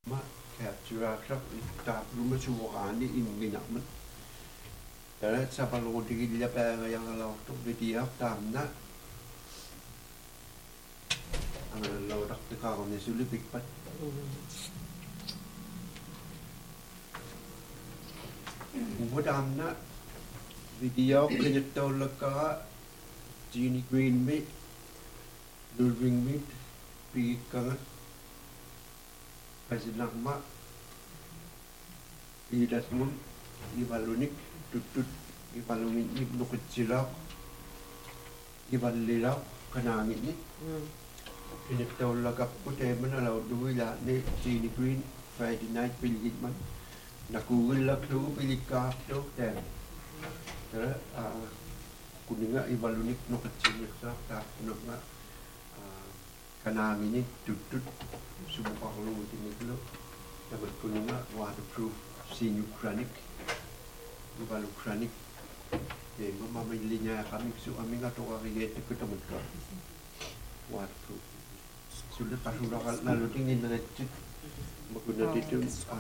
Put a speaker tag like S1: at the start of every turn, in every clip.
S1: ma capture klap ta luma suwani in minakman tara sa palodi gila pa yang law to video tamna ang law dak ka ko ni suli pikpat Udamna video kinito laka Genie Green meat Lulving meat Pikangan Pasilang ma Idas mun Ibalunik Tutut Ibalunik Nukit silaw Ibalilaw Kanangit ni Kinito laka Putay manalaw Duwila ni Genie Green Friday night Piligid man Nakugul lang ito, pilikap ito, then, kunin nga, ibalunik no katsinik sa, tapos nga, kanangin ni, tutut, subukan ko lang ito nito, dapat kunin nga, waterproof, sinukranik, ibalukranik, then, mamamili niya kami, so, aming nga ito kakigete ko tamad ka, waterproof, sulit pa sulit lalo tingin na ito, maguna dito,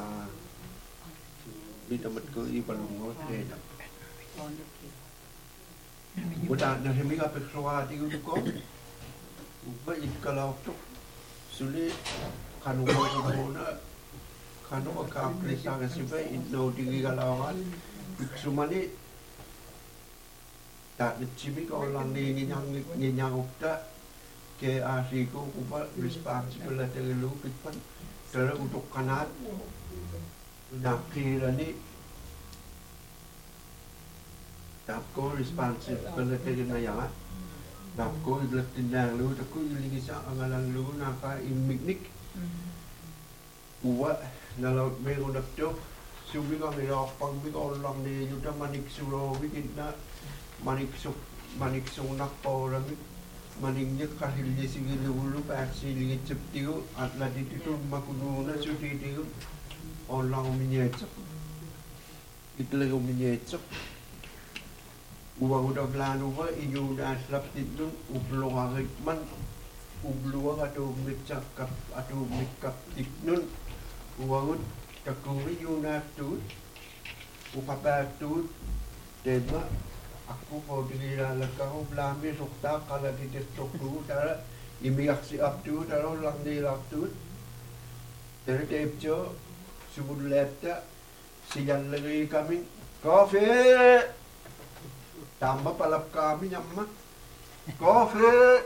S1: di tempat ke ibalungot eh udah na hemi ka pekrwa di ko ba ikalaw to suli kanu ko na kanu ka presa ka siba indo di galawan sumali tak dicimi ko lang ni nyang ukta ke asi ko ba responsible la telu pipan tera untuk kanat Nakira ni Tapko responsibility na yan Tapko iglatin na lu Tapko ilingisa ang alang lu Naka imignik Uwa Nalaut may unak to Subi ka nilapang Biko lang ni Yuta manik suro Wikit na Manik sunak pa orang Maningnya kahilnya sigilulu Paksilingit septiyo At ladi dito makununa Suditiyo Orang menyecek Itu lagi menyecek Uang udah belanu wa Iyu udah selap itu Ublu ngarik man Ublu atau mecak Atau makeup tiknun Uang takuri yu natut Upabatut Dema Aku kau dirilah kau belami Sukta kalau di desktop tu Tara imiak si abdu Tara ulang di laptut Tara tepjo Subud laptop siyan lagi kami kopi tambah palap kami nyamma kopi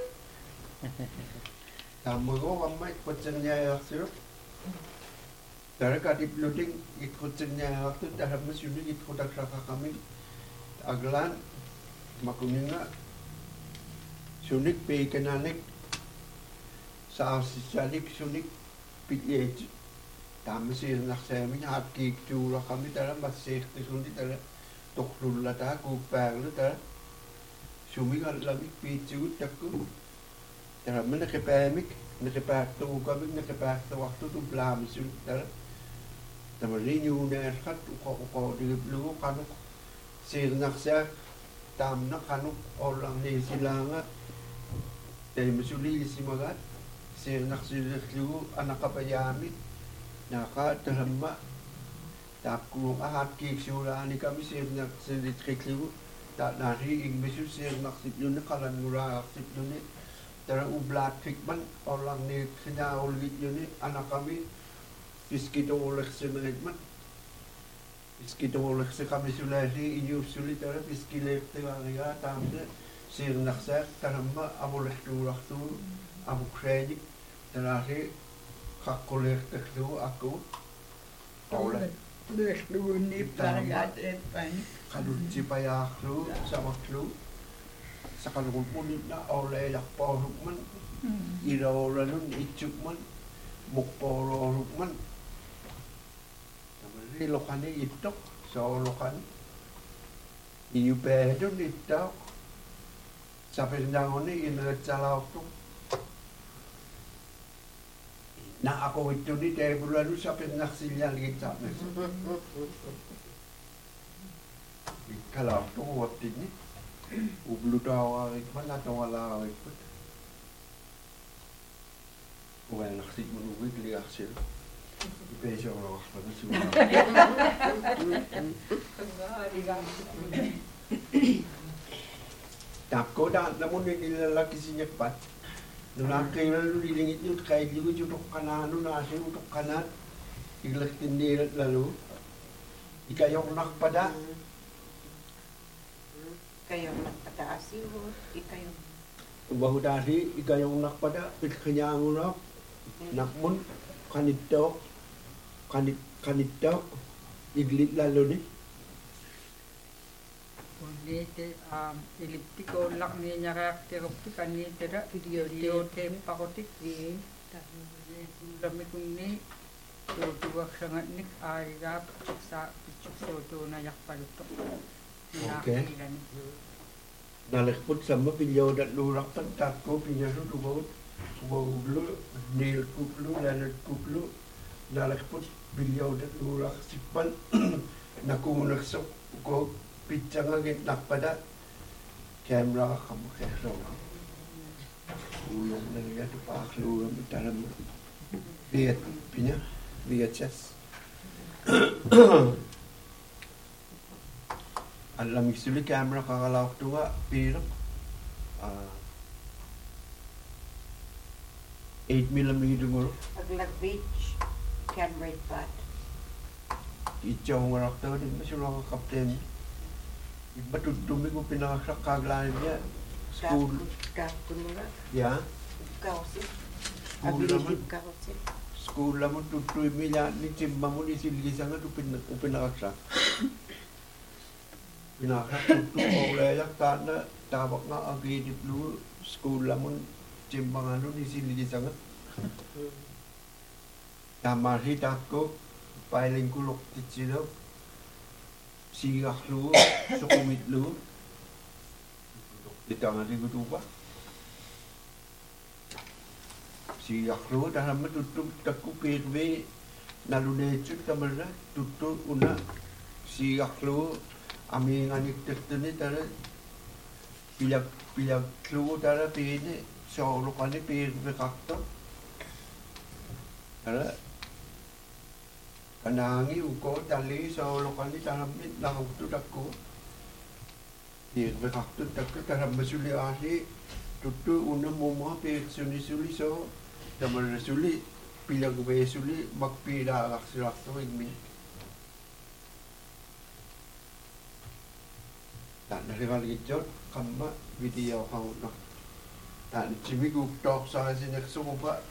S1: tambah ko mamay kutsennya yaksir dari kadip loading ikutsennya yaksir dari mesyuni ikutak saka kami aglan makuninga sunik pe kenanik sa sisalik sunik pitye Tamsi naksemi haki cura kami tara masih tisundi tara toklul lata kupang lu tara sumi kan lami picu takku tara mana kepemik nakepakto kami nakepakto waktu tu belam su tara tamari nyu nerkat uko di blu kanu sir naksa tam nak kanu orang ni silanga dari mesuli simagat sir naksi lu anak kapayami Naka terhemma Tapku ahat kik surani kami sirnak sedit kekliu Tak nari ing besu sirnak siplu ni kalan murah siplu ni Tera ublat fikman orang ni kena ulit ni anak kami Piskito oleh senegman Piskito oleh se kami sulasi inyu sulit tera piskilek tewanga tamde sirnak sa terhemma aboleh turah tu abu kredit terakhir Kakolek teklu aku oleh
S2: lu ni pariat pan
S1: kadun cipaya klu sama klu sakalun punit na oleh yak poruk man iro ranun icuk man mukporo man tamari lokane itok so lokan iu bedun itok sampai ndangone ina calaw tu Na ako itu ni dari bulan lu sampai naksilnya lagi capek. Kalau tu waktu ni, ublu tawa mana tawa lah ikut. Uang naksil menunggu kali hasil. Ipeso orang apa semua. Tako dah, namun ini lelaki sinyepat. Lelaki lalu dilingit itu kayak juga juduk kanan, nasi juduk kanan. Iglak tindi lalu. Ikayong nak pada.
S2: Kayo nagpataasi ho, ikayo.
S1: Bahu dari ikayong nak pada kenyang nak. Nakmun kanitok iglit lalu ni.
S3: Nite elliptico lak ni nyareaktiroptik kanitera video tape pakotik di kami kunni tuwag sangat nik arap sa pichuk soto na yak palutok.
S1: Okay. Nalekput sama pinjau dat lurak tak ko pinjau tu bau nil kuklu lalat kuklu nalekput pinjau dat lurak sipan nakunak sok ko picang agit nak pada kamera kamu kesok ulung naliya tu pak lu dalam lihat punya VHS alam isuli kamera kalau tu pirok 8mm ngoro
S2: Aglag Beach, Camrate Bat.
S1: ichaw ngoro tu di masuk kapten Batutumi ko pinakakaglaan niya. School.
S2: Kapunura,
S1: Ya.
S2: kausi.
S1: School naman.
S2: Abilidib kausi.
S1: School naman tutuloy mila ni Timba mo ni Silgisan nga pinakaksa. Pinakaksa tutuloy ko layak na tabak nga agidip lu school naman Timba nga ni Silgisan nga. Tamar hitat ko pailing kulok titsilo. Sigak lu, sukumit lu. Di tangan di gutuba. Sigak lu dalam tutup taku pirwe nalunecut kamera tutup una sigak lu ami nganik tertene tara pilak lu tara pene solo kane pirwe kakto. Tara kanangi uko tali sa lokal ni taram ni nakauto dako di bekakto dako taram masuli ahli tutu una momo pe suli so tamar suli pilag be suli magpila aksilak to igmi tak nariwal gijot kama video kau nak tak cimigu tok sa sinek sumupa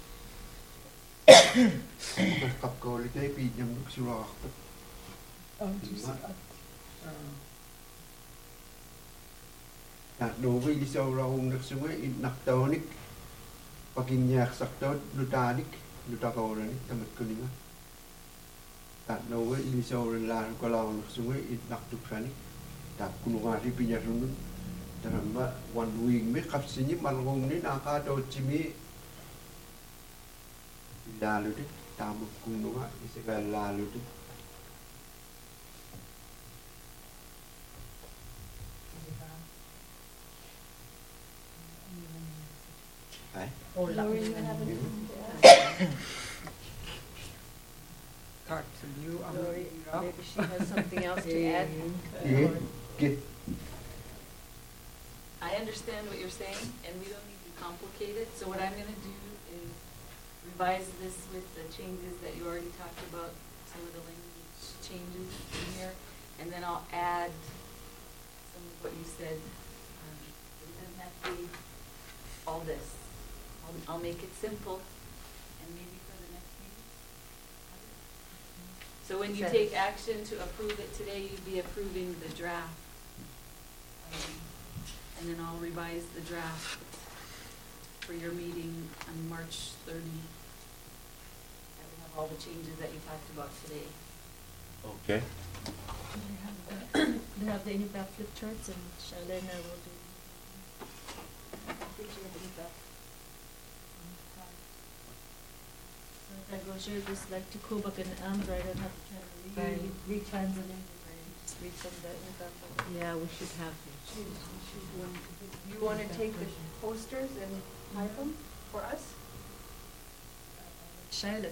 S1: Kap ko ulit ay pinyam nagsurah ako. Doon di sa urahong nagsungay, naktaonik, paginyak saktod, nutanik, nutakawaran, tamat ko niya. Doon di sa urang laro kalawang nagsungay, naktuksanik, tap kunungari pinyarunun. Taramba, one week me, kapsinyi, malungong ni, nakadaw chimi, lalu deh, tamu kuno isi kaya lalu deh. Hai.
S3: Oh,
S4: Maybe she has something else to add.
S1: Yeah. Get.
S5: I understand what you're saying, and we don't need to complicate it. So what I'm going to do is revise this with the changes that you already talked about, some of the language changes in here, and then I'll add some of what you said. It doesn't have to be all this. I'll make it simple, and maybe for the next meeting. So when you take action to approve it today, you'd be approving the draft. And then I'll revise the draft for your meeting on March 30. That will have all the changes that you talked about today.
S1: Okay.
S4: They have the Unibap flip charts, and Shalena will do. I think she has the Unibap. So if I go share this like to Kubak and Amber, I don't have to try to retranslate it. Just read from the Unibap.
S6: Yeah, we should have.
S5: You want to take the posters and type them for us?
S4: Charlotte.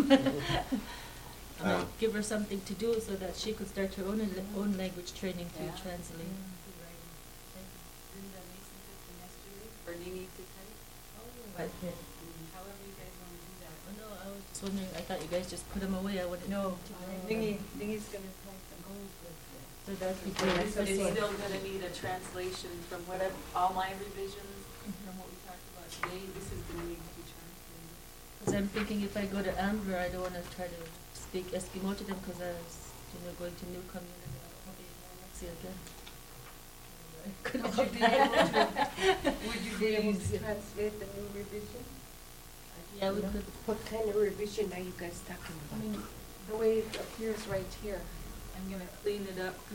S1: Ah.
S4: Give her something to do so that she could start her own language training to
S2: Yeah.
S4: translate.
S5: Linda Mason took them yesterday for Nini to type.
S4: But,
S5: However you guys want to do that.
S4: oh no, I was just wondering, I thought you guys just put them away. I wanted
S3: No,
S4: to
S3: Ningy's gonna type the whole book.
S4: So that'd be
S5: It's
S4: great.
S5: still gonna need a translation from whatever, all my revisions from what we talked about today, this is gonna need to be translated.
S4: Because I'm thinking if I go to Amber, I don't want to try to speak Eskimo to them because I was, going to new community. I'll probably see again.
S3: Would you be able to translate the new revision?
S4: Yeah, we could.
S2: What kind of revision are you guys talking
S5: I
S2: about?
S5: mean, the way it appears right here, I'm gonna clean it up.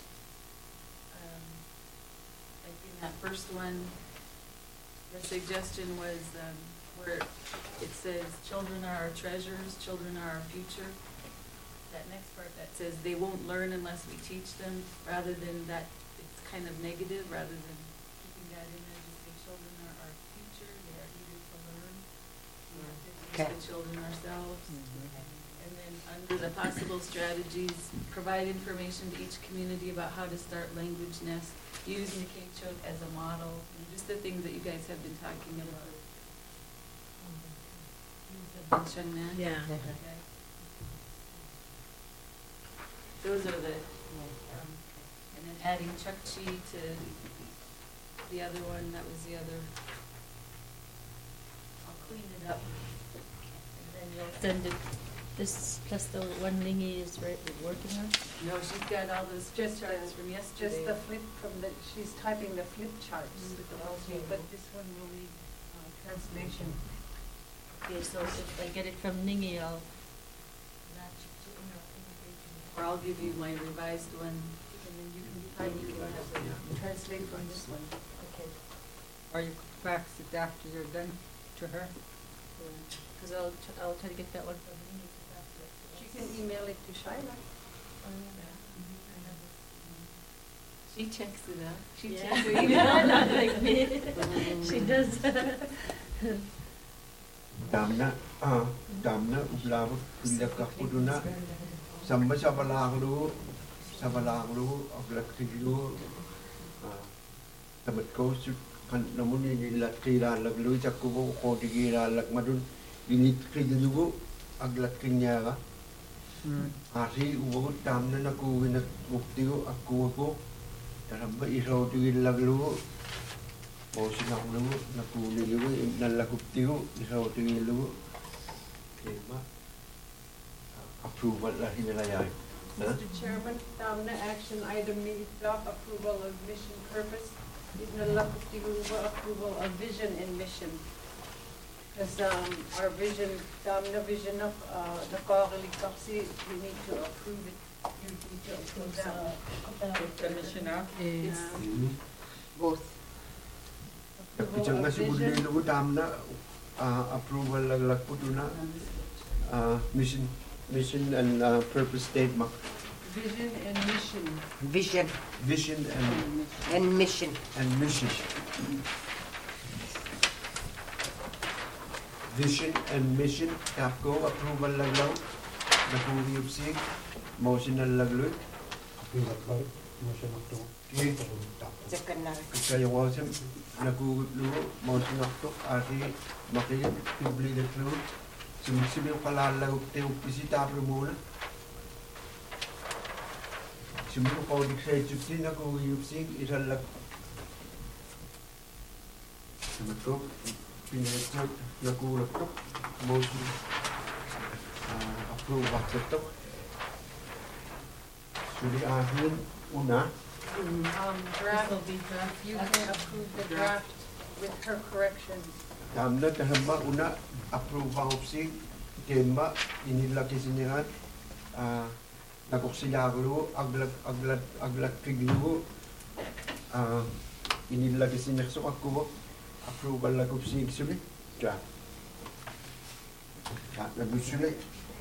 S5: Like in that first one, the suggestion was, where it says, children are our treasures, children are our future. That next part that says, they won't learn unless we teach them, rather than that, it's kind of negative, rather than keeping that in there, just say, children are our future, they are eager to learn. We have to teach
S2: Okay.
S5: the children ourselves. And then under the possible strategies, provide information to each community about how to start language nests, use Nikechuk as a model, and just the things that you guys have been talking about. Mention that.
S4: Yeah.
S5: Okay. Those are the, and then adding Chukchi to the other one, that was the other. I'll clean it up.
S4: And then you'll send it, this plus the one Ningy is working on?
S5: No, she's got all those
S3: Just
S5: charts from yesterday.
S3: Just the flip from the, she's typing the flip charts,
S5: Okay.
S3: but this one will need translation.
S4: Okay, so if I get it from Ningy, I'll match it to immigration.
S5: Or I'll give you my revised one, and then you can have the.
S3: Translate from this one.
S4: Okay.
S3: Or you could fax it after you're done to her.
S4: Because I'll try to get that one from Ningy.
S3: She can email it to Shyla.
S5: She checks it out. She
S4: Yeah.
S5: checks it out.
S4: Not like me. She does.
S1: Damna ublava pilakapuduna samba sabalaglu aglaktiglu tamat ko su kan namun ni latira laglu jakubo ko digira lagmadun dinit krigu aglaktinya ari ubo damna naku winak buktigo aku ko taramba iro digil laglu mau sinang lu naku niliwu nalakuptigu isaw tingilu tema approval lah hinalayay.
S3: Mr. Chairman, Damna action item needs approval of mission purpose. Approval of vision and mission. Because our vision, Damna vision of the Korali Kapsi, we need to approve it. You need to approve that.
S2: Commissioner?
S3: Yes.
S2: Both.
S1: Kapicang nga siguro niliwu damna approval laglakputuna mission and purpose statement.
S3: Vision and mission.
S2: Vision
S1: And
S2: and mission.
S1: mission. Vision and mission. Tapko approval laglaw. Nakuyup sig. Motion na lagloy. Okay.
S2: Second na.
S1: Kaya wasem nakulu motion nakto ati makiyip tubli deklu. Sumisimi kalalaw te upisita muna. Sumiyo ko diksay jutsi nakuyup sig isalak. Sumato pinetso nakulak to motion approve bakto. Suri ahin una.
S3: Draft,
S4: This will be draft.
S3: you can approve the draft with her corrections.
S1: Damna kahamba una approve ang opsig tema inilaki sinihan nakusilaglo aglat kiglu inilaki sinirso ako approval lag opsig suli ja nabusuli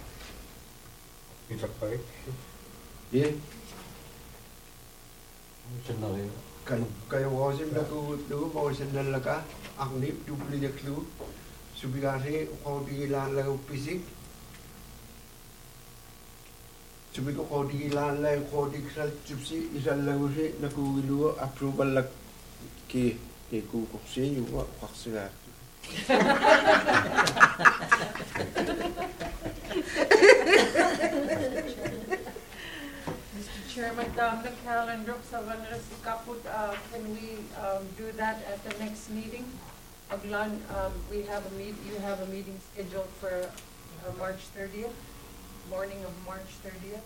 S1: ye kayo wasim naku motion nalaka ang nip dupli deklu subigari uqodigilaan laguppisik subik uqodigilaan la uqodigsal subsi isallagusi nakugiluo approval lak ki kuqsi yuwa qaqsiga
S3: Mr. Chairman, the calendar, can we do that at the next meeting? Aglan, you have a meeting scheduled for March 30th, morning of March 30th.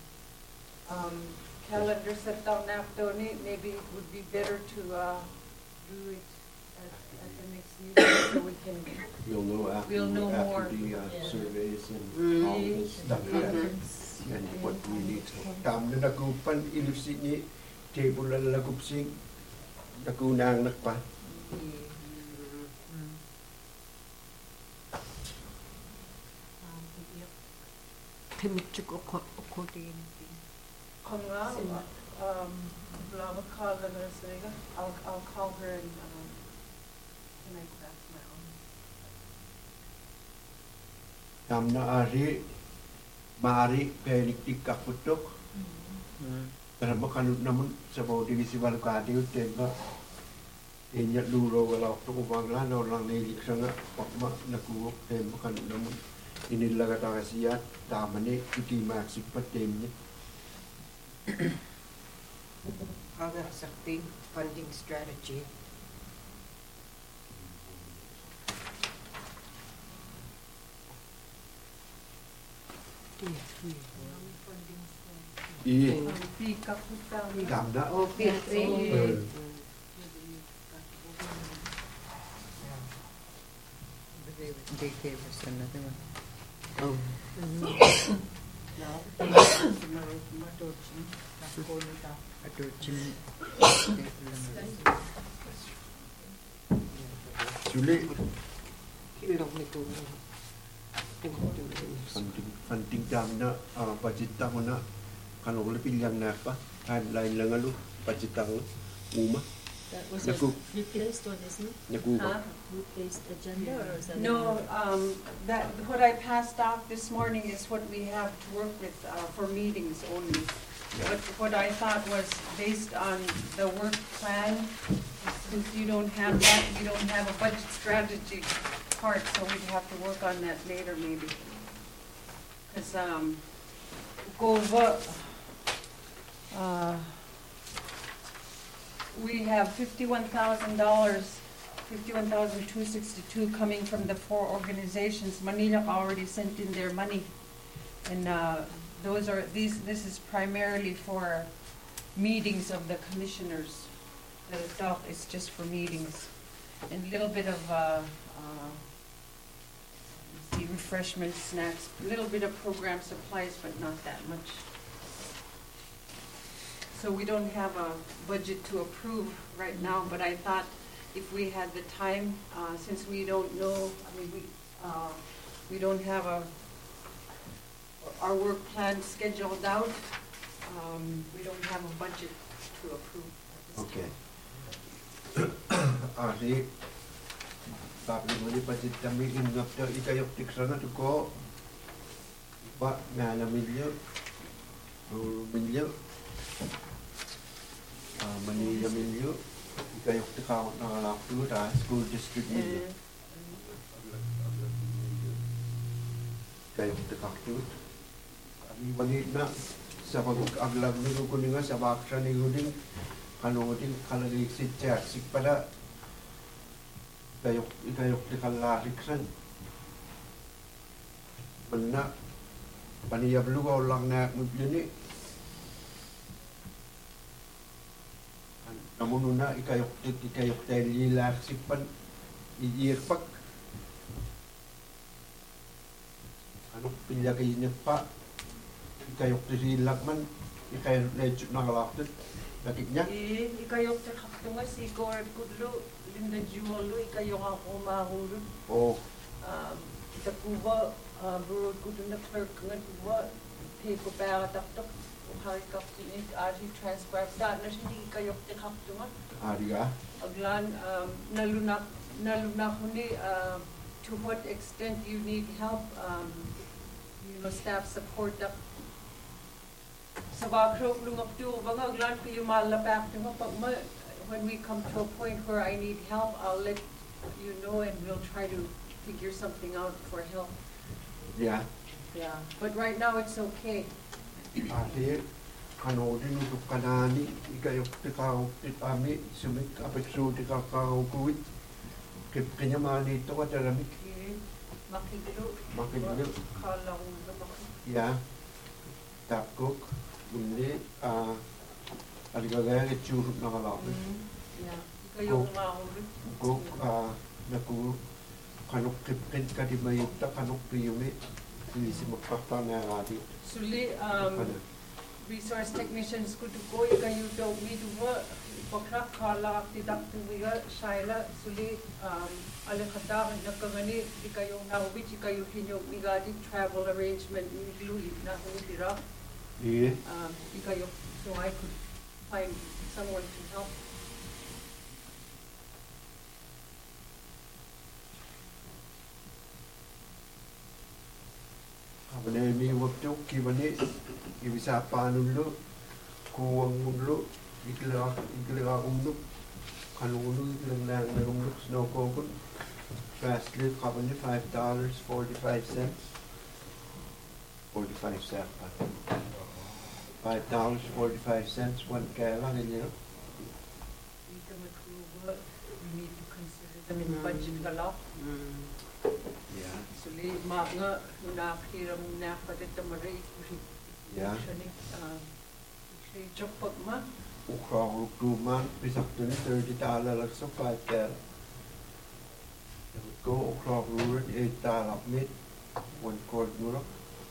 S3: Calendar set down after, maybe it would be better to do it at the next meeting so we can.
S1: We'll know
S3: more.
S1: after the surveys and all this stuff and what we need. Tam na nakupan ilipsi ni table la lagupsing nakunang nakpa. I'll call her and connect that to my own. Tam na ari mari peliktik kaputok. Pero makanut namun sa mga divisi balukadi utenga inya duro wala to kubangla na orang nilik sana pakma nakuok tem makanut namun inilaga takasiyat tamane iti maksipat temnya.
S2: Other sector funding strategy.
S1: Iya.
S3: Pika puta.
S1: Gamda.
S2: Oh, P3.
S3: They gave us another one.
S2: Oh.
S1: Suli
S2: Ilong nito.
S1: funding gamda budget ta mo na kanong pilyang na pa timeline lang alo budget ta uma.
S4: That was a replaced one, isn't it?
S1: Nakuha.
S4: Replaced agenda, or is that?
S3: No, that, what I passed out this morning is what we have to work with for meetings only. But what I thought was based on the work plan, since you don't have that, you don't have a budget strategy part, so we'd have to work on that later maybe. Because, go over, we have $51,000, $51,262 coming from the 4 organizations. Manila already sent in their money, and this is primarily for meetings of the commissioners. The doc is just for meetings, and a little bit of refreshments, snacks, a little bit of program supplies, but not that much. So we don't have a budget to approve right now, but I thought if we had the time, since we don't know, we don't have our work plan scheduled out, we don't have a budget to approve at this
S1: Okay.
S3: time.
S1: Ari tapi muli budget kami ingap to ikayok tiksana to ko ba ngala milyo Manila milyo ikayok tikaw na lakto ta school district milyo ikayok tikaw to kami bagi na sa pag-aglag ni kuninga sa baksa ni Guding kanuding kalagay si Chelsea pada ikayok tikaw lariksan benak paniyab lugaw lang na mubili namun na ikayok tayo lilaksipan iirpak ano pilyagay niya pa ikayok tayo silagman ikayok lechuk nakalaktot lakit niya
S3: Ikayok ta kaktunga si Gord Kudlo, Linda Juolo, ikayok ako mahulog.
S1: oh
S3: Kita kuba, burod kudo na clerk nga kuba, peko para taktok. Hari kaptinik ari transcribe da na hindi kayok te kaptunga
S1: hari ka
S3: aglan nalunak ko ni
S2: to what extent you need help, staff support up. So when we come to a point where I need help, I'll let you know and we'll try to figure something out for help.
S1: Yeah.
S2: Yeah, but right now it's okay.
S1: Ahli kanodin untuk kanani ikayok tikau tikami sumik apeksu tikau kuit kanya mani to kadalamik makiglo ya tapkok bunde aligagaya churuk nakalapit kok naku kanok kipkin kadimayukta kanok priyumi isi magpapana ngati
S2: Suli resource technicians could go ikayu daw mi duwa bakra kala tidak tuwiga shaila suli alakata nakangani ikayu nawit ikayu hinyo migadi travel arrangement mi na hulira ikayu so I could find someone to help.
S1: Abane mi waktu kibane ibisa panulu kuang mulu ikla umlu kanulu lang umlu snow kokun fastly kabane $5.45 $5.45 one kailan niyo
S2: We need to consider them in budget galap.
S1: yeah
S2: Suli mga nakhiram na patita maray
S1: yeah
S2: chokpag ma
S1: ukraw ruman bisak tuni $30 lang sa 5 kailan go ukraw ruran $8 mid one quart mura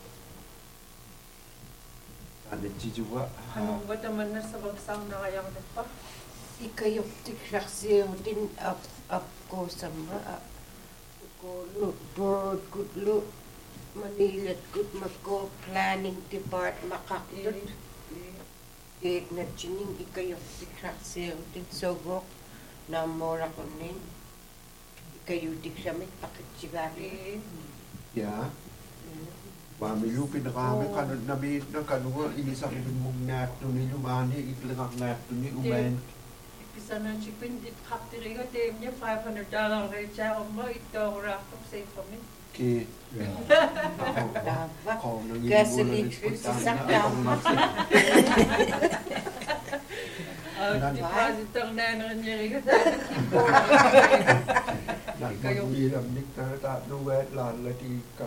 S1: and the jijuwa
S2: anong ba naman na sa bagsang na kayang pa
S6: Ikayok tikraksiyo din up ko sama ko board good Manila good mako planning department makakdot na chining ikayok tikraksiyo din sogok na mora ko nin ikayok tikramit pakitsigari
S1: yeah Mamilu pinakami kanod na bit ng kanwa inisang mong nato ni lumani itlangak nato ni umain
S2: Pisa na chipin dit kaptiriga tem niya $500 rate siya mo ito rakop safe for me.
S1: ki
S6: Dapat
S1: kung nang
S6: gasoline sa tama
S2: Deposit ang nanon niya riga
S1: nagmiram nik ta no wet lan la ti ka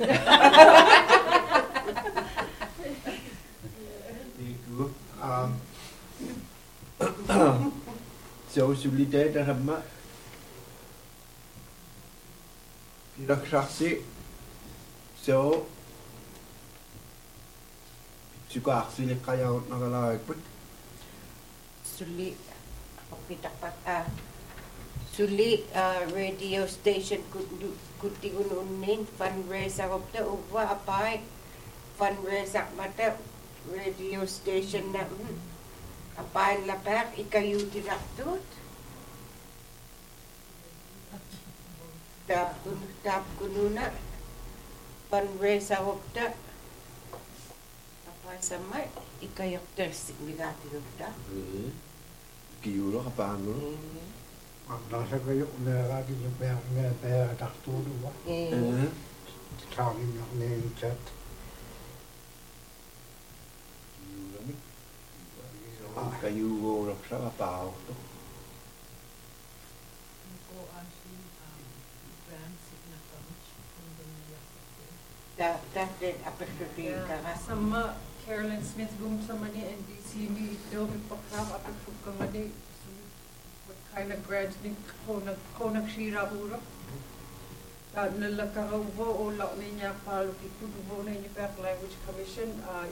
S1: iku so solidaritet ramma Pirakshaksi so juga aksi kaya nagalaig put
S6: Suli Suli radio station kutigun fundraiser of the uwa apay fundraiser mata radio station na apay lapak ikayu direktut tap kununa fundraiser of the apay samay ikayok tersik bigati of the
S1: kiulo kapano
S7: Nasa kayo nagagin yung pera taktulo ba? Tawagin niyo na yung chat.
S1: kayu ro sa kapao to
S6: Dahil apektutin ka nga.
S2: Sama Carolyn Smith gum sama ni NDC ni ito ipakram apektuk ka nga ni what kind of grants ni ko nagsira uro. Nalakaraw o law niya palo kitubo na niya Back Language Commission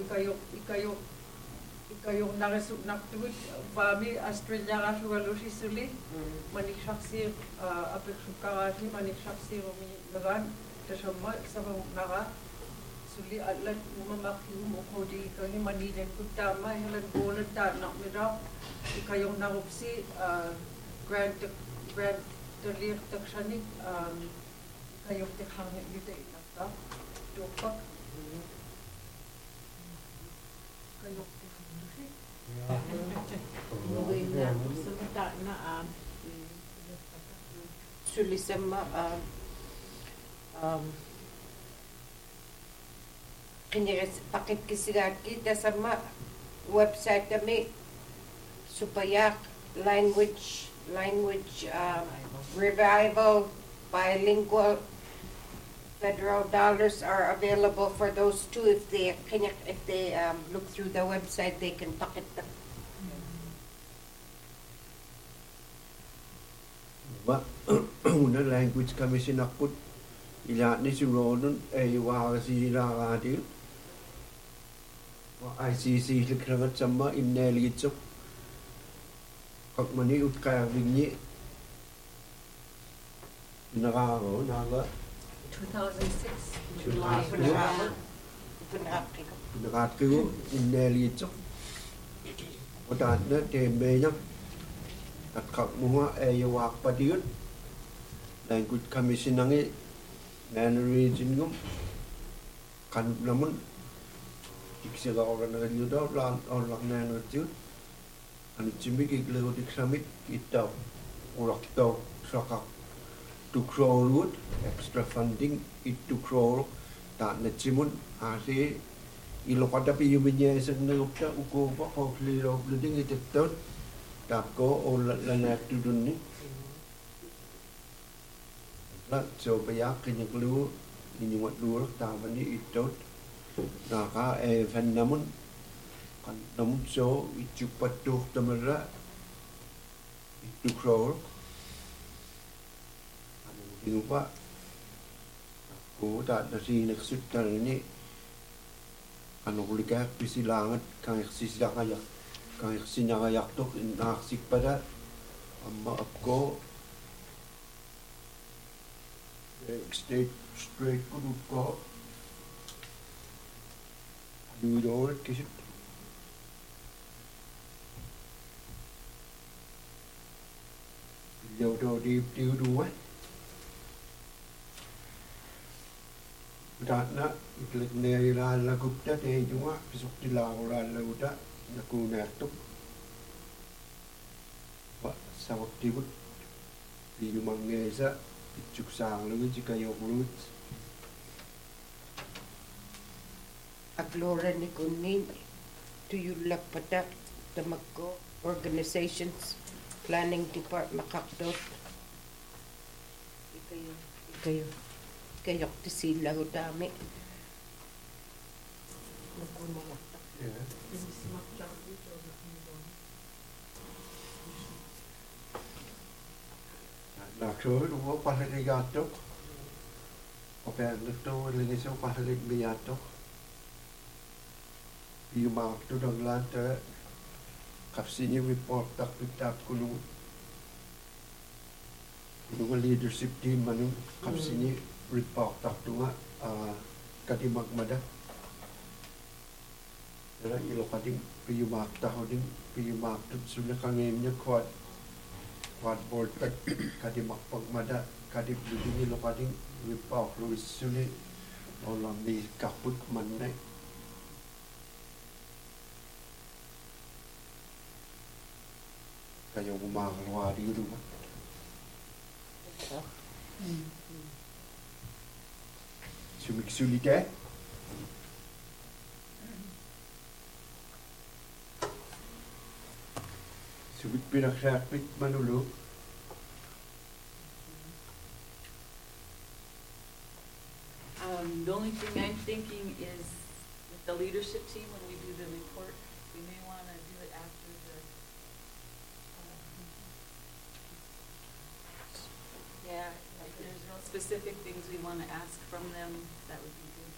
S2: ikayong naresuk naktuit bami Australia ka suwalusi suli manik shaksir apektuk ka nga si manik shaksir umilagan tasama sa naka suli atlan mamakium ko di kani manilen kutama helan bolan ta nak mira ikayong nakupsi grant terlir takshanik kayokti khangit yute inakta dokpak kayokti khangit
S6: Sulisama kiniris pakit kisigat kita sama website kami supaya language revival bilingual federal dollars are available for those two if they look through the website they can pakit them.
S1: Una language kami sinakot ila ni suronun wa si ila adil wa ICC likrangat sama innelitsok kakmani utkaya vingi nakako naga
S2: 2006
S1: July. Nakatko innelitsok odan na tembenyam at kakmunga wak padiyot language kami sinangi Mandarin ngum kan namun iksila orang na yuda orang nanu tu anu cimi kigleo diksamit kita urak tau sakak to grow root extra funding itu grow tak na cimun ase ilo pada pi yuminya isang nagupta uko pa ko kliro bluding itetton tapko o lanak tudun ni la so bayak kini kelu ini wat dua tahun ini itu naka fan namun kan namun so itu patuh temera itu kroll anu lupa aku tak nasi nak sudah ini anu kuliah bisilangat kang sisilang aja kang sinang ayak tu nak sik pada amma aku straight kudu ko duidor kisit do di duwa dana iklik ne la la gupta te juma besok di la la uda naku natuk wa sawak tibut di mangesa Cuk sang lu jika yo roots
S6: Aglora ni kunin to you lak pada tamako organizations planning department makakdot ikayo tisila ko dami nakuno
S1: Nakso lupa pahalig atok Open nito linisyo pahalig biyatok Iumak to ng lanta Kapsini report tak pitap kuno Kuno leadership team manu Kapsini report tak tunga Katimak mada Dala ilo kating piyumak taho ding piyumak to Sudah kangin niya quad board kadi makpag mada kadi budi lo kadi wipa Luis suli olam di kaput manai kayo gumagalwa di rumah sumik suli ke Subit pinagsapit manulo.
S5: The only thing I'm thinking is with the leadership team, when we do the report, we may want to do it after the, if there's no specific things we want to ask from them, that would be good.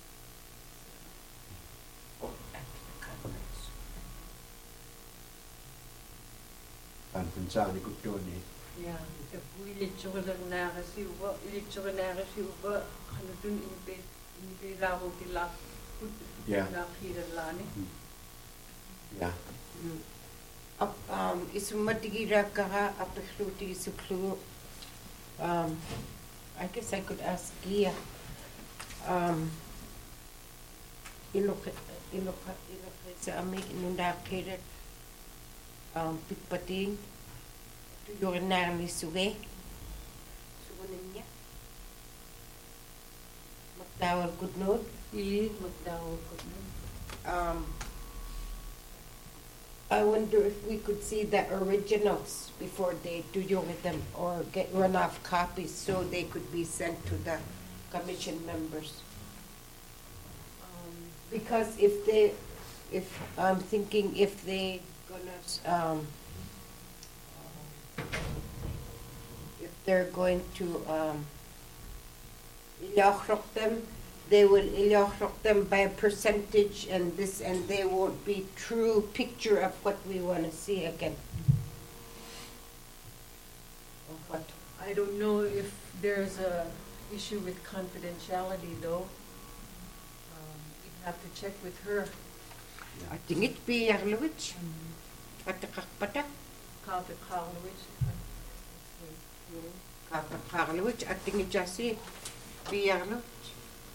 S1: Kan pensani kutoni.
S2: ya ku ilitsura na kasi uba kanutun inpe la ho tila kut
S1: Yeah.
S2: na khira lani
S1: Ya.
S6: isumatigira kaha apikluti isuklu I guess I could ask Gia. Sa amin inundakirat pitpating tuyurin na ni suwe. Suwanin niya. Magdawal kudnod.
S2: magdawag ko nun.
S6: I wonder if we could see the originals before they tuyurin them or get run-off copies so they could be sent to the commission members. Because if I'm thinking if they gonna, if they're going to ilochrok them, they will ilochrok them by percentage and this, and they won't be true picture of what we want to see again. Of what?
S2: I don't know if there's a issue with confidentiality though. We'd have to check with her.
S6: I think it be Yarlovich. Patak.
S2: Carpet Karlovich.
S6: Karlovich, I think it just it be Yarlovich.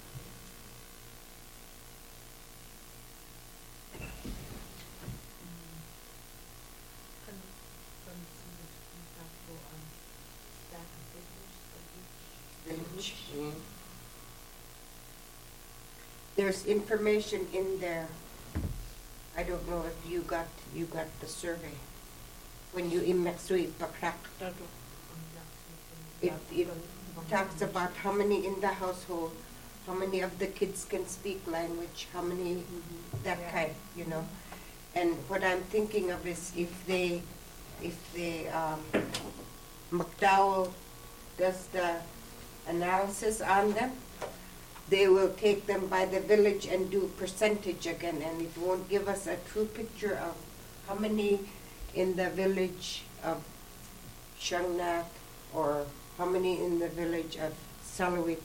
S6: There's information in there. I don't know if you got the survey. When you imaxui pakrak, it talks about how many in the household, how many of the kids can speak language, how many that kind, you know. And what I'm thinking of is if they McDowell does the analysis on them, they will take them by the village and do percentage again, and it won't give us a true picture of how many in the village of Shangnak or how many in the village of Salawik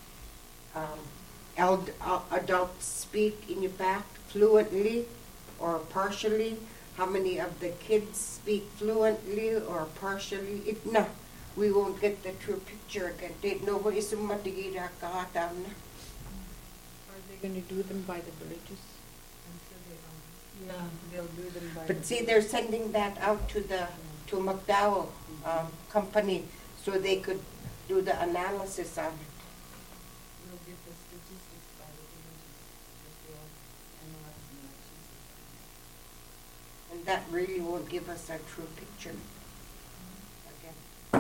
S6: adults speak Inupiaq fluently or partially, how many of the kids speak fluently or partially. We won't get the true picture again. Nobody sumatigira kakatam na.
S3: Are they going to do them by the villages?
S2: Yeah, they'll do them by.
S6: But see, they're sending that out to McDowell company so they could do the analysis on it.
S2: We'll get the statistics by the villages, because they'll analyze the elections.
S6: And that really won't give us a true picture. Again.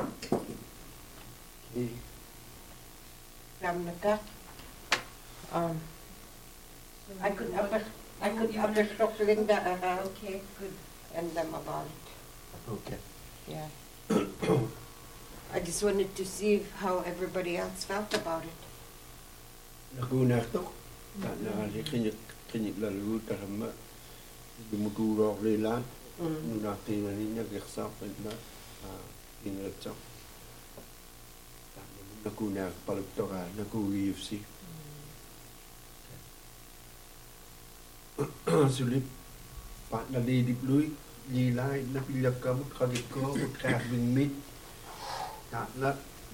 S6: Ramnaka. I could talk to Linda
S2: Okay, good.
S6: and them about it.
S1: Okay.
S6: Yeah. I just wanted to see how everybody else felt about it.
S1: Nakunak to. Kinyik lalu tarama. Dumuturo lelan. Nunati na niya geksa na ingatsa. Nakunak palagtoka nakuwifsi. Sulit pat na lidip lui lilai na pilak ka mut kadip ko mut kaya bingmit na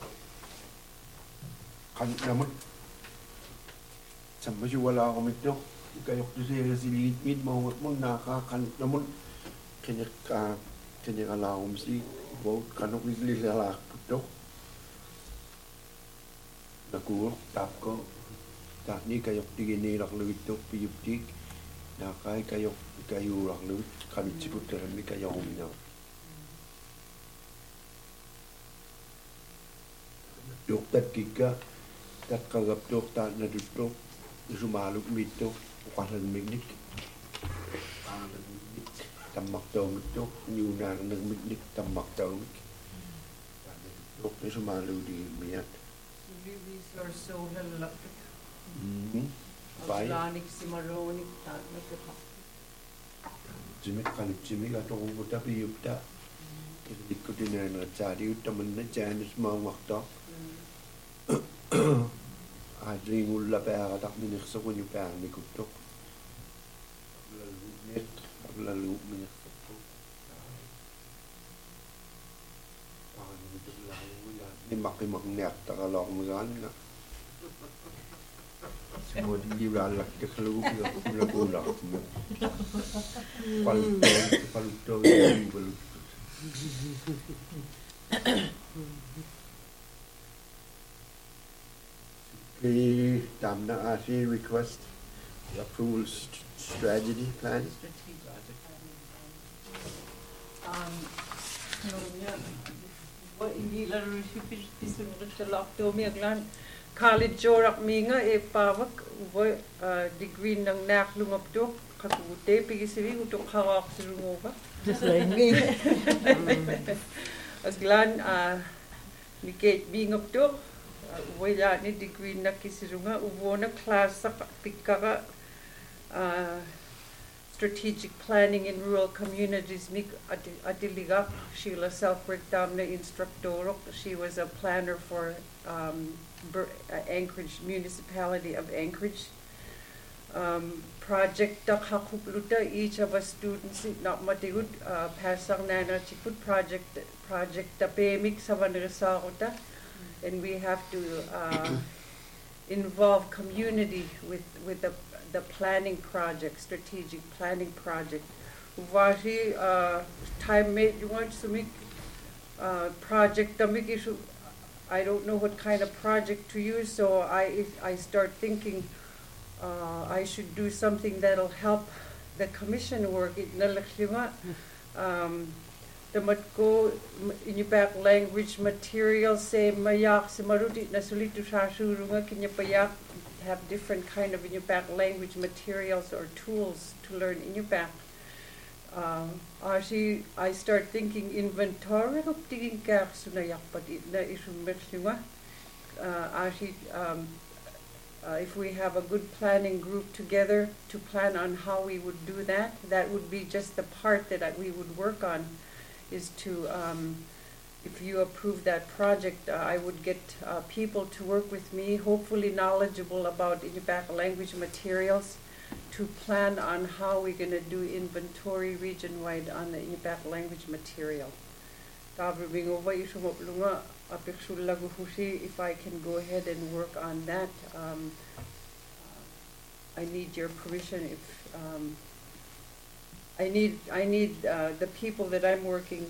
S1: kan namut sampai wala ko mitno kayok tu saya silit mit mau mun naka kan namun kenya kalau mesti bau kanok lilala putok naku tap ko tak ni kayok tigini lak lebih tok piyuptik nakai kayok kayu lak lebih kami cikut dalam ni kayok mina dok tat kika tat kagap dok tat na dok sumaluk mito kwalan miknik tamak dong dok nyunang nang miknik tamak dong dok ni sumalu di miat.
S2: These are so lalapit.
S1: Pai.
S2: Atlantic, Cimarronic, Tanaka.
S1: Jimmy kanip Jimmy atau kita piyupta. Kita ikutin na cari temen na Chinese mau waktu. Adri ngulla pa tak minik sa kunyo pa ni kutok. Lalu minik sa kutok. Ni makimak niat takalok musan na. Semua di ralak ke keluar ke pulau. Palutong balut. The Damna Ashi request approval strategy plan.
S2: Hindi lang isunod sa lockdown aglan college jorak minga e pawak degree ng naklungap do kakute pigisiri utok hawak silungova
S3: Just like me.
S2: aglan ni Kate bingap do wala ni degree na kisirunga ubo na class sa pikaka strategic planning in rural communities mik adiliga Sheila Selkirk damna instructor. She was a planner for Anchorage municipality of Anchorage. Project takakupluta each of us students not matigud pasang nana chikut project tapemik sa vanrasakota, and we have to involve community with the planning project, strategic planning project. Uvashi time made you want to make project tamik issue. I don't know what kind of project to use, so I start thinking I should do something that'll help the commission work. The matko inyupak language material say mayak si maruti nasulitu shashurunga kinyapayak have different kind of inyupak language materials or tools to learn inyupak. I start thinking inventory of tingin ka sunayak pati na isumetlunga. If we have a good planning group together to plan on how we would do that, that would be just the part that we would work on, is to, if you approve that project, I would get people to work with me, hopefully knowledgeable about Inupiaq language materials, to plan on how we're going to do inventory region-wide on the Inupiaq language material. If I can go ahead and work on that, I need your permission. If I need the people that I'm working,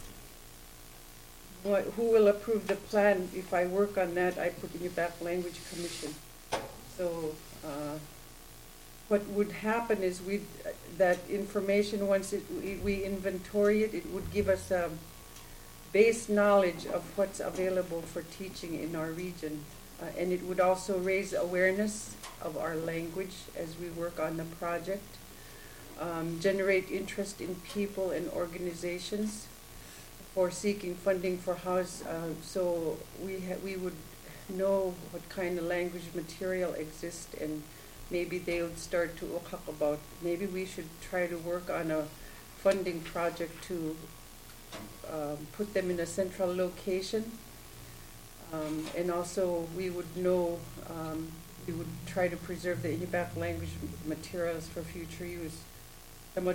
S2: who will approve the plan. If I work on that, I put in Inupiaq Language Commission. So what would happen is that information, once we inventory it, it would give us a base knowledge of what's available for teaching in our region. And it would also raise awareness of our language as we work on the project. Generate interest in people and organizations for seeking funding for house, so we would know what kind of language material exists, and maybe they would start to talk about, maybe we should try to work on a funding project to put them in a central location, and also we would know, we would try to preserve the Inupiaq language materials for future use. I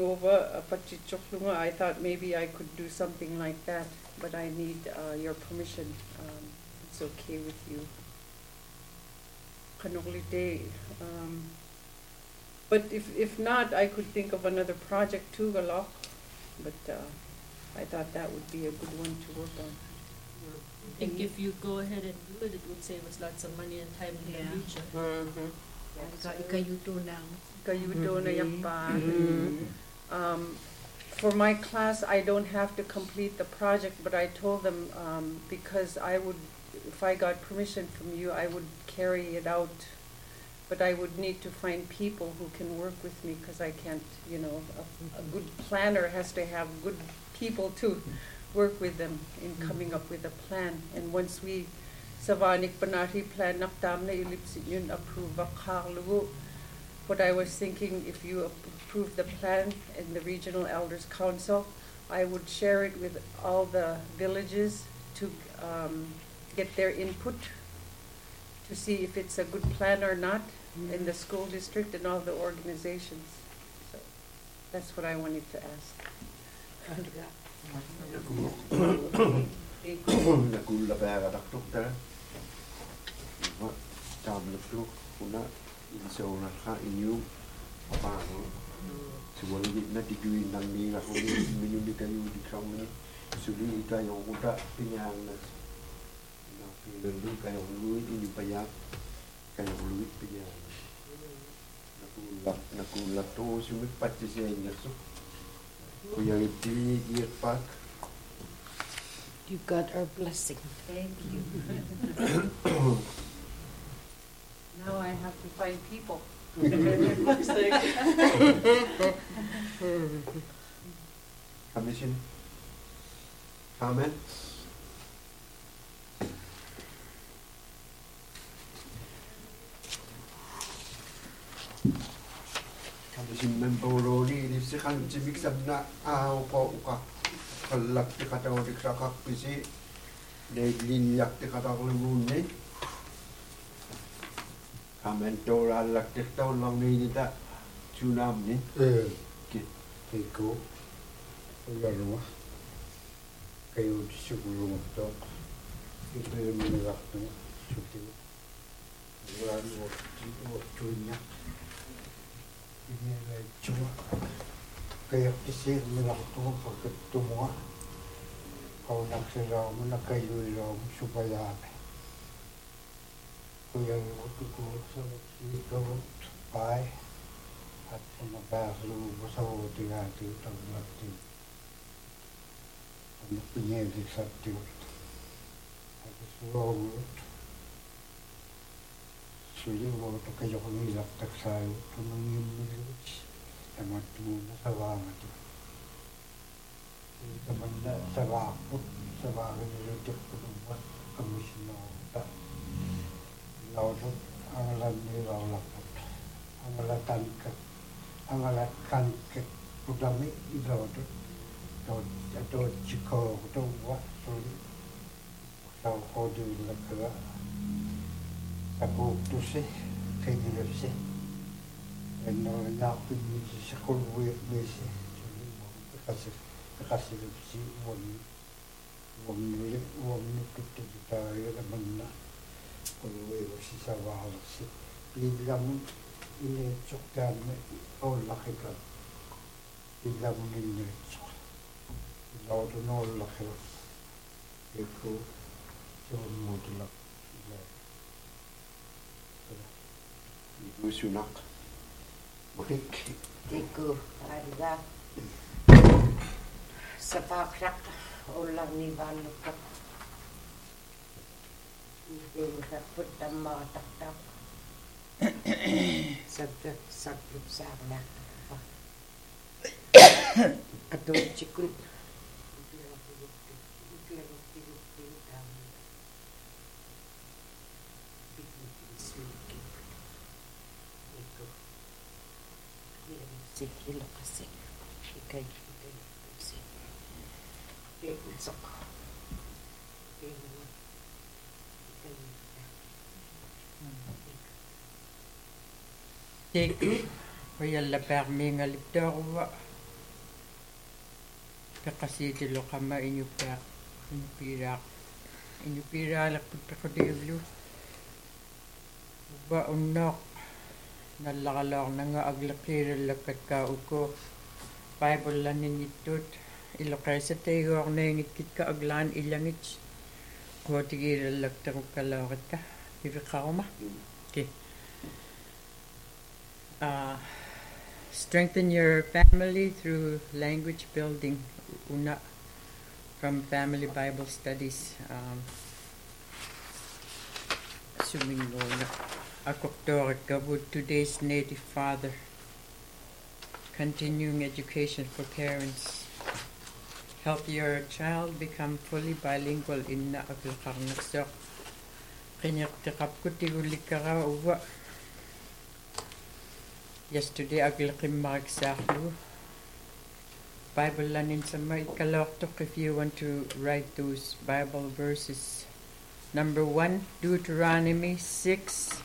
S2: thought maybe I could do something like that, but I need your permission. It's okay with you. But if not, I could think of another project too, Galok. But I thought that would be a good one to work on.
S4: I think if you go ahead and do it, it would save us lots of money and time in the future.
S2: For my class, I don't have to complete the project, but I told them because I would, if I got permission from you, I would carry it out. But I would need to find people who can work with me, because I can't, you know, a good planner has to have good people to work with them in coming up with a plan. And once we Savanik Panati plan naktam na ilipsit yun approve akarlugo. What I was thinking, if you approve the plan in the Regional Elders Council, I would share it with all the villages to get their input to see if it's a good plan or not in the school district and all the organizations. So that's what I wanted to ask.
S1: nakulla pääradaktortara va taamluttu kuna insoonarqa inium apaanu suwalgitna tikuinnanniiga huni minunikayuutikramuni suli ikayoguta pinyaannas naapilullu kayogluit inipayaak kayogluit pinyaannas nakullattu sumik patsisiainnersu kuyagittii kiirpaak.
S6: You got our blessing.
S4: Thank you.
S2: Now I have to find people.
S5: Looks like.
S1: Commission comments? Commission member Roni, if she can't mix up na uka kalakti katawdik sa kakpisi, naglilakti kataklumun ni. Commentora lakti taon lang nilita tsunami ni.
S7: Kiko, ularwa, kayo siguro to, ito yung minilak mo, suti, wala mo, tunya, inilay chua, kaya kasi minilak to, pagkat tumuha, kau nagsiraw mo, nakayuiraw mo, subayame. Kuya yung ko sa ikaw, pai, at pumapasok ko sa uti-ati ang natin. Ang pinyedik sa tiyot. At suwawot. Suliwot o kayo kong ilaktak sa'yo. Tumangin mo rin. Ang matuna sa wangat. Ikaman na sa wakot. Sa wakot nilutik ko naman. Kami sinawata. Laudot ang alam nila lakot. Ang alatan ka. Ang alatkan ke programi ilo to chiko to wa so hodu la kara ako to se kay dilo se no na ku ni se ko we se kasi si won ni kita ya manna ko we si sa wa si biglam ini cokkan oh lakikan biglam ini cok laut nol lakir itu cuma modulak
S1: Ibu sunak Bakik
S6: Tiku, ada sepakrak ulang ni balukak. Ini dapat tambah tak. Saglit sana. Ato chikul. Ilo kasi. Ikay. Sok.
S3: Teku, oyalla permingaliptorwa. Pekasitilo kama inyupak, inyupiralak pagpakadiblo. Uba unok, nalakalok na nga aglakiralakat ka uko. Bible lang ninitut, ilokay sa tayo na ingit ka aglaan ilangit. Kung tigiralak tarong kalawat ka, ibikaw ma. Okay. Strengthen your family through language building. Una from Family Bible Studies. Assuming with today's native father. Continuing education for parents. Help your child become fully bilingual in na aglakarnaksok. Kanyaktikap ko tigulikara uwa. Yesterday, aglakim magsaklu. Bible lanin sa maikaloktok if you want to write those Bible verses. Number 1, Deuteronomy 6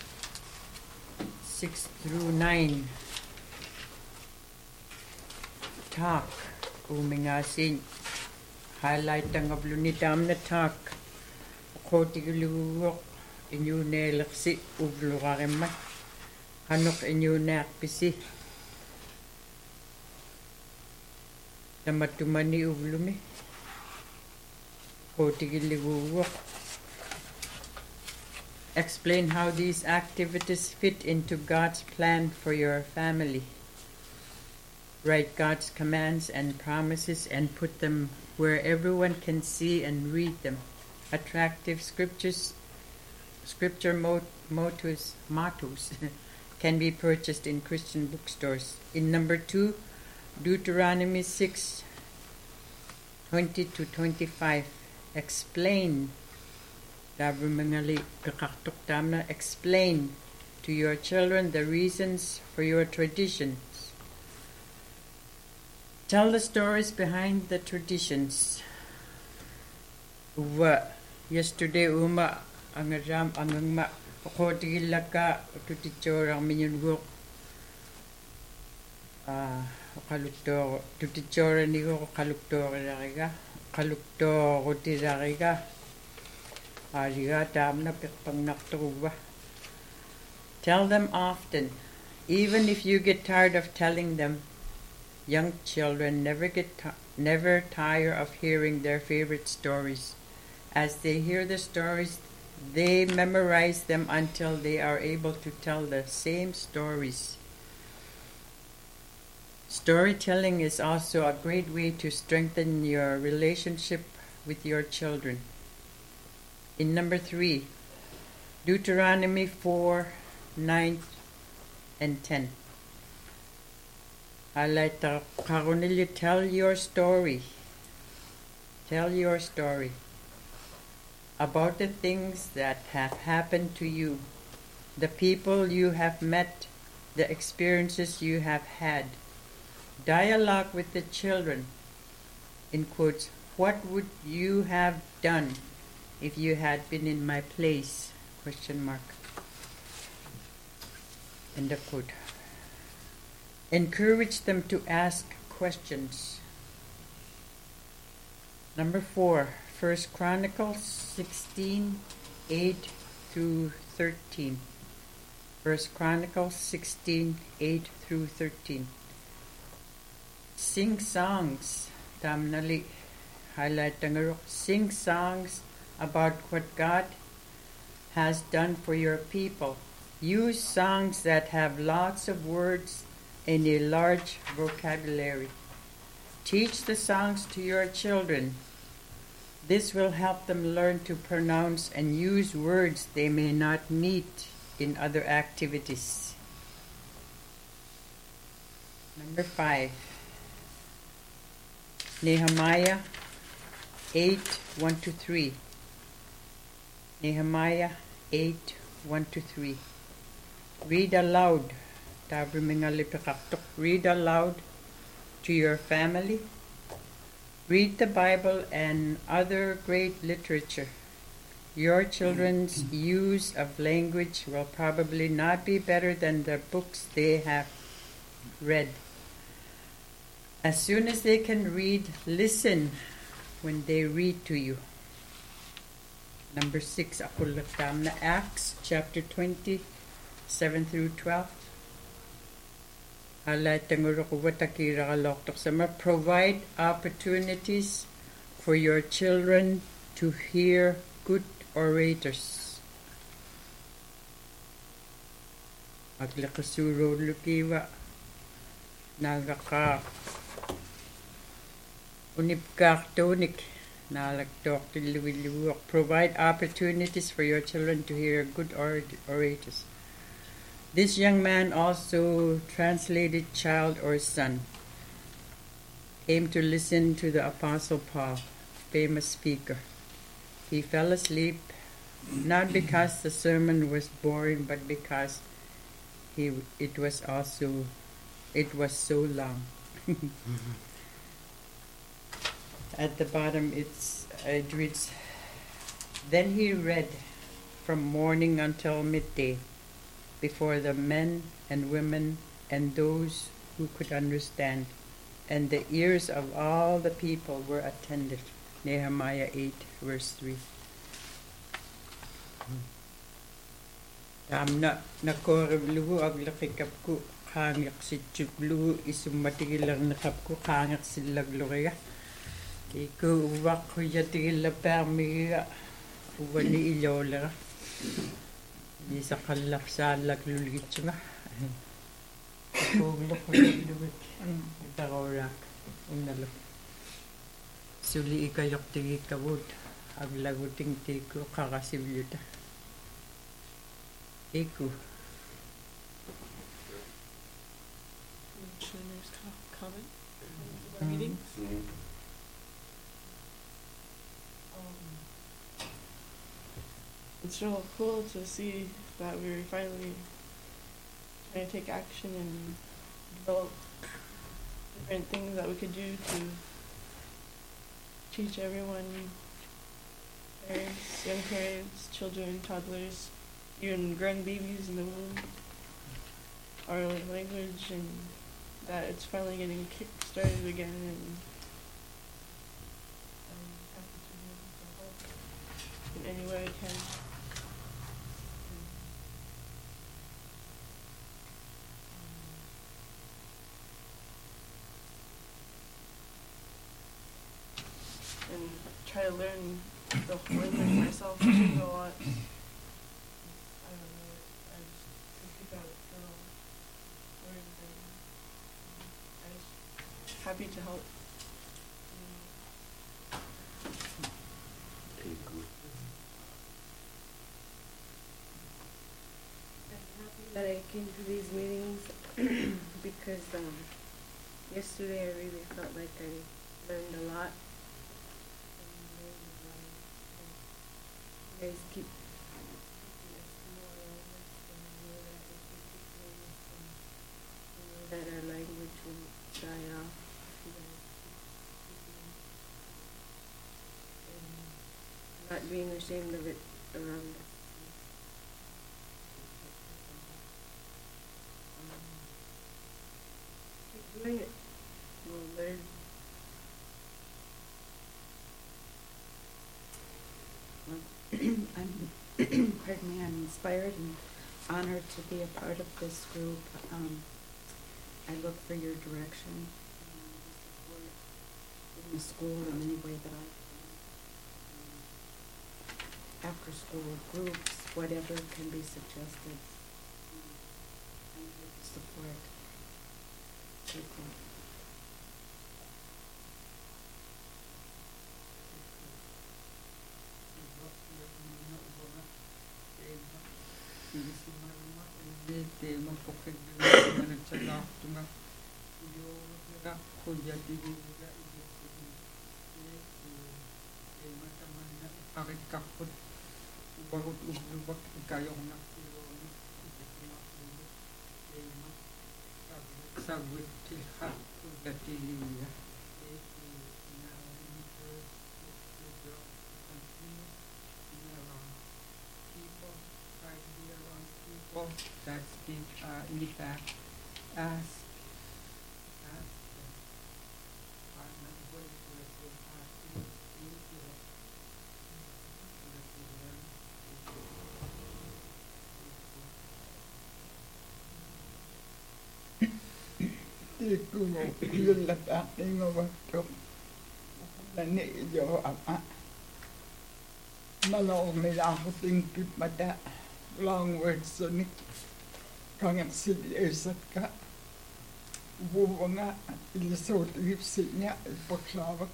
S3: through 9. Talk, umingasin, highlight tangablu ni tamna tak kotigluwok inyu nelaksi uvlugarimma hanok inyu nakpisi namatumani uvlumi kotigluwok. Explain how these activities fit into God's plan for your family. Write God's commands and promises and put them where everyone can see and read them. Attractive scripture mottos can be purchased in Christian bookstores. In number 2, Deuteronomy 6:20-25. Explain to your children the reasons for your traditions. Tell the stories behind the traditions. Yesterday angajam angangma kotigilaka tutichorang minyungo kalukto tutichora nigo kalukto rariga kalukto rotirariga ariga tamna pangnaktruwa. Tell them often, even if you get tired of telling them. Young children never tire of hearing their favorite stories. As they hear the stories, they memorize them until they are able to tell the same stories. Storytelling is also a great way to strengthen your relationship with your children. In number 3, Deuteronomy 4:9 and 10. Karunilya, tell your story. Tell your story about the things that have happened to you, the people you have met, the experiences you have had. Dialogue with the children. In quotes, what would you have done if you had been in my place? ? End of quote. Encourage them to ask questions. Number 4, 1 Chronicles 16:8-13. 1 Chronicles 16:8-13. Sing songs. Tamnali highlight tangarok. Sing songs about what God has done for your people. Use songs that have lots of words and a large vocabulary. Teach the songs to your children. This will help them learn to pronounce and use words they may not meet in other activities. Number 5, Nehemiah 8:1-3. Nehemiah 8:1-3. Read aloud. Read aloud to your family. Read the Bible and other great literature. Your children's use of language will probably not be better than the books they have read. As soon as they can read, listen when they read to you. Number 6, Acts chapter 20:7-12. Provide opportunities for your children to hear good orators. Aglakasuro lukiwa nagaka unipkartonik nalaktok liwiliwok. Provide opportunities for your children to hear good orators. This young man, also translated child or son, came to listen to the Apostle Paul, famous speaker. He fell asleep, not because the sermon was boring, but because it was so long. At the bottom it reads, Then he read from morning until midday before the men and women and those who could understand, and the ears of all the people were attentive. Nehemiah 8, verse 3. Tamna nakoriblugu aglakikapku kaangyaksitsuklugu isummatigillarniqapku kaangyaksillaglugiga iku uvaqquyatigillapaarmigiga uvani iloolera isaqallarsaallakluligitsunga kuugluqulugit itaroraak unnalu suli ikajortigikkavut aglaguting tiikku qarasivluta iku
S8: Next comment on our meeting. It's real cool to see that we're finally trying to take action and develop different things that we could do to teach everyone, parents, young parents, children, toddlers, even grandbabies in the womb, our language, and that it's finally getting kick-started again, and I'm happy to be able to help in any way I can. And try to learn the language myself, which is a lot. I don't know, I just can pick out little words, and I'm just happy to help.
S9: That I came to these meetings because yesterday I really felt like I learned a lot. You guys keep teaching us more and more that our language will die off. You guys keep and not being ashamed of it around us. Doing it. We'll learn.
S10: Pardon me, I'm inspired and honored to be a part of this group. I look for your direction and support in the school in any way that I can. After school groups, whatever can be suggested. I'm here to support.
S3: That's the IFAC ask. Iku yun ating watok nani yo ama malong nila ako tingkip mata long words sonic kangen sili esat ka buwanga ilisot ipsinya ipaklawak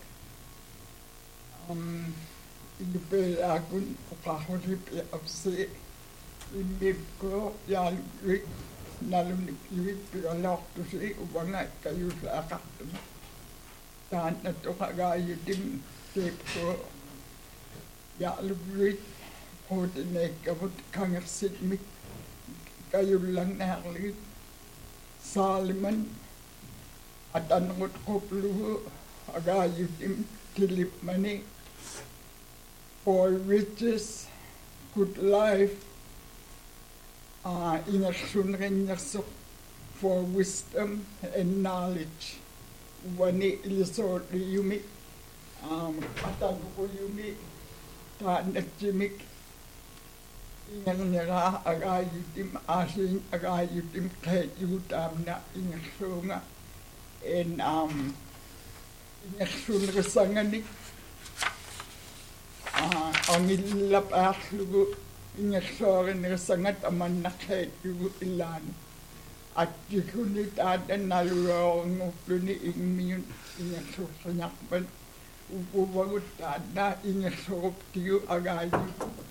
S3: ibe akun pakahulip apsi imib ko yalrik nalun iwit pigalok to si ubanga kayu sa akatuma tahan na to kagayutin tip ko yalubrit hotinek kabut kangersit mik kayu lang naklit saliman at anungot koplu agayutin tilip mani for riches good life inaksunrenyarsok for wisdom and knowledge wani ilisot yumi Ataguyumi Tanachimik Inga Agayutim Asin Agayutim Kayutamna Ingasunga and Ingasunga Sanganik Angilap Aslugu Ingasorin Sangat Amanake Ilan at Jikunit and Nalurong Fluni Immune Ingasunakman Uwagut na ingasop tiyo agayu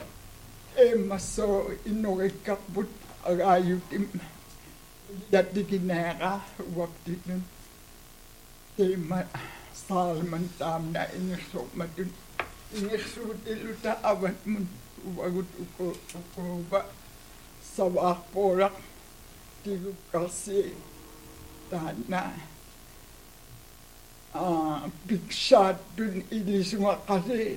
S3: maso inorikaput agayu tim dati kinera wakti nun tema salman tam na ingasop matun ingasop iluta awan mun uwagut uko ba sawak porak tiyo kasi tana big shot dun ilisuma kasi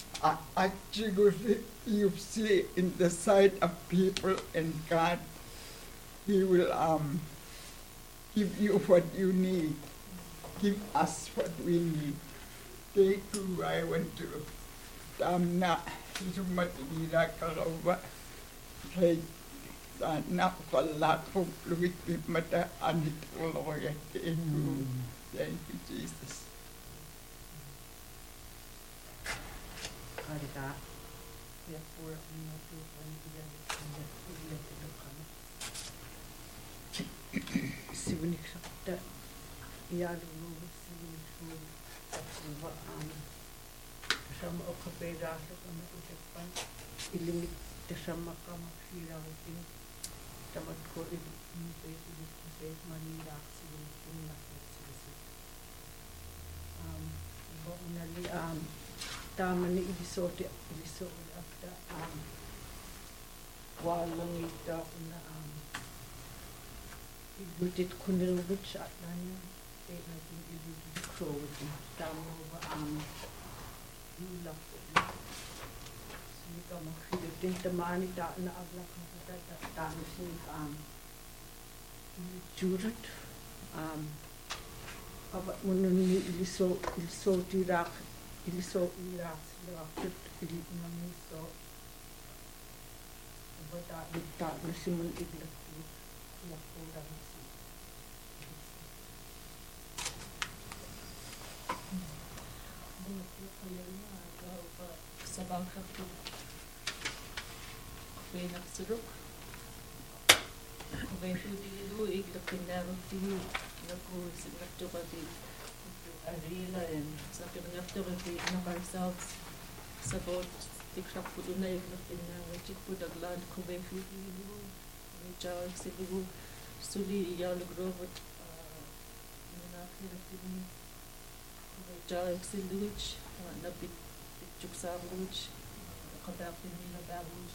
S3: you see in the sight of people and God, He will give you what you need, give us what we need. Take you, I went to Tamna, Sumatila Karawa, Kay Sana Kalako, Louis Mata, and it all over. Thank you, Jesus. Karika, ya pura Sibunik sakta, yalu sibunik sama okapeda sama ucapan ilimit sama kamu sirawatin tamat ko ilimit manila sibunik Unali tamani ibisote after walang ita una ibutit kunilwich at nanya na din ibutit crowd tamo ba yulak sika makitin tamani da na agla ka tamo sika jurat Aba mununi iliso tirak lakit ili namiso aba ta nasimun iglat lakura
S4: Sabang Khatu Kwenak Suruk Kwenak Dilu Igla Pindarok Dilu Naku Sinakto Pati Arila and something after we knock ourselves about the crap put on the Pindarok put a glad Kwenak Dilu Char Sibu Suli Yal Grove Char Siluich Napit Chuksabuch, Kadapin in a babuch,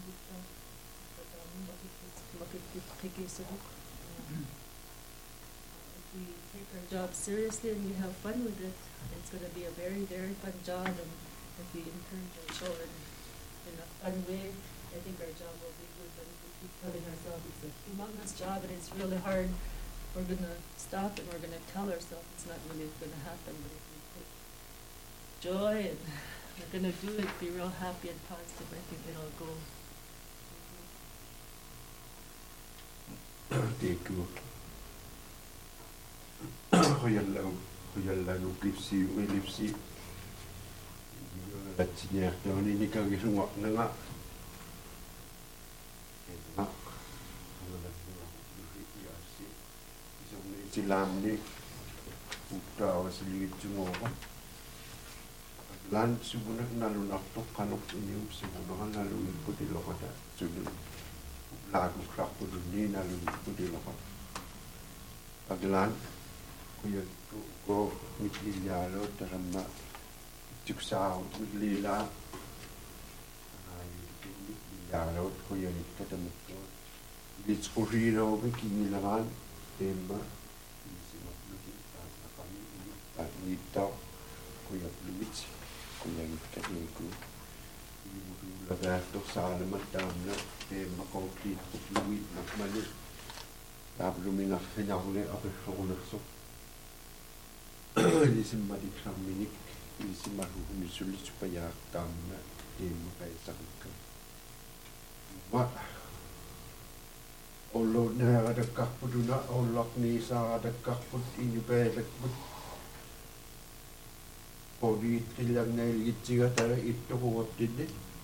S4: if we take our job seriously and we have fun with it, it's going to be a very, very fun job. And if we encourage our children in a fun way, I think our job will be good. But if we keep telling ourselves it's a humongous job and it's really hard, we're going to stop and we're going to tell ourselves it's not really going to happen. But if we put joy and we're going to do it, be real happy and positive, I think it'll go.
S1: Thank you. Hoyalla lipsi lipsi. Latsinya doni ni kagi semua nanga. Nak. Silam ni udah sedikit cuma. Lan sebenarnya nalu naktok kanok ini sebenarnya nalu ikut di lokada sudah lagu kerap pun ni nalu ikut di lokada. Aglan kuya ko mitli yalo terima cuksau mitli la yalo kuya kita mukto ditskurido begini lawan tema ini tau kuya limit kuya tekniku ibu lagarto salamat damna makoki fluid nakmali tapos mina kanya huli apa sokonakso di simbadi kaminik isimahuhuni sulit supaya tamna imakaisakan. Mak Olo na ada kakpuduna olak ni sa ada kakpud ini belak pud. Podi tilang na ilitiga tara ito huwag din.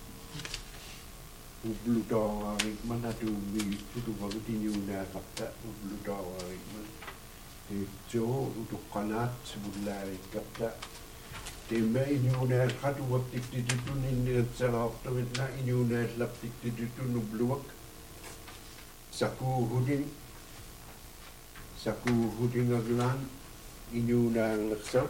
S1: Ublu dawari man adu mi tu baru tinyuna fakta ublu dawari man. Itu untuk kanat sebulai kata. Tema inyuna kadu waktu itu ni salah waktu na inyuna laptik itu nubluak. Saku huding aglan inyuna laksat.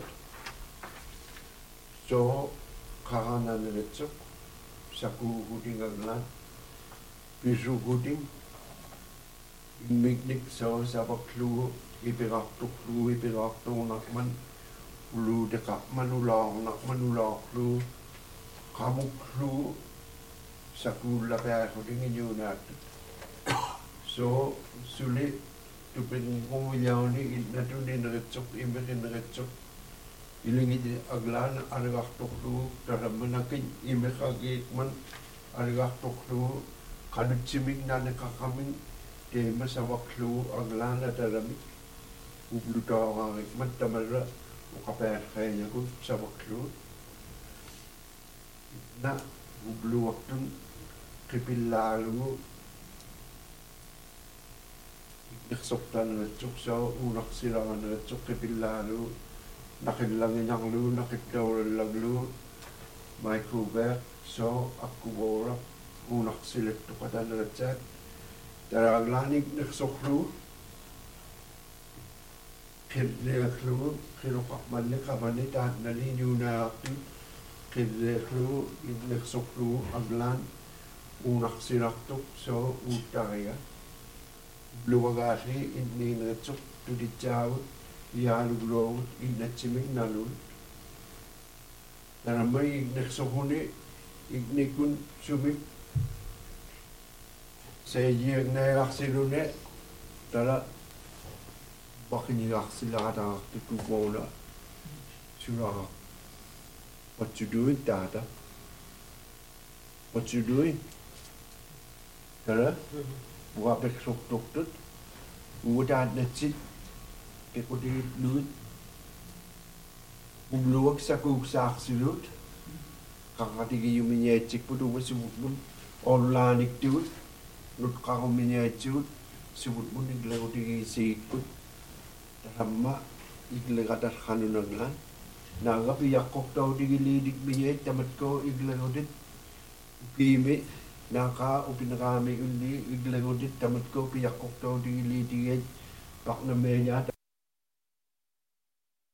S1: So kahanan letsok. Saku huding aglan. Pisu huding. Miknik so sabak lu ipirak nakman. Ulu dekat manulang nakman ulak lu. Kamuk lu. Saku lapar huding inyuna. So sulit tu pengumilau ni natu ni ngercok imerin ngercok ilingi aglan argah toklu dalam menakin imek agik man argah toklu kadut cimik nane kakamin de masawak lu aglan dalam ublu tawang man tamara ukaper kayaknya ku sawak lu na ublu waktu kepilalu Iksoktan ngecuk sa unak silangan ngecuk kepilalu nakilangin ang lu nakikdawalan lu microbac so aku borak unak silit tu kata ngecek darang lanik ngeksok lu kidlek lu kirupak manik kabani tahan nali nyuna akti kidlek lu ngeksok lu aglan unak silat tu so utaya Luwagasi ini ngecuk tu dijauh ia luglong ina cimik nalun dan mai ngecukuni igni kun sumik saya yang naik aksilune tala bakini aksilada tu bola surah what you doing dada what you doing tala buat besok doktor, udah nasi, kekudi lut, buluak saku silut, kakak tiga yuminya cik putu bersebut pun, online itu, lut kakak yuminya cik, sebut pun ikhlas tiga sikut, terhamma ikhlas kata kanun aglan, naga piyak kok tahu tiga lidik minya tamat ko ikhlas udah, pime. Naka upinakami undi iglengodit tamat ko piyak kok taw di litigay pak na menya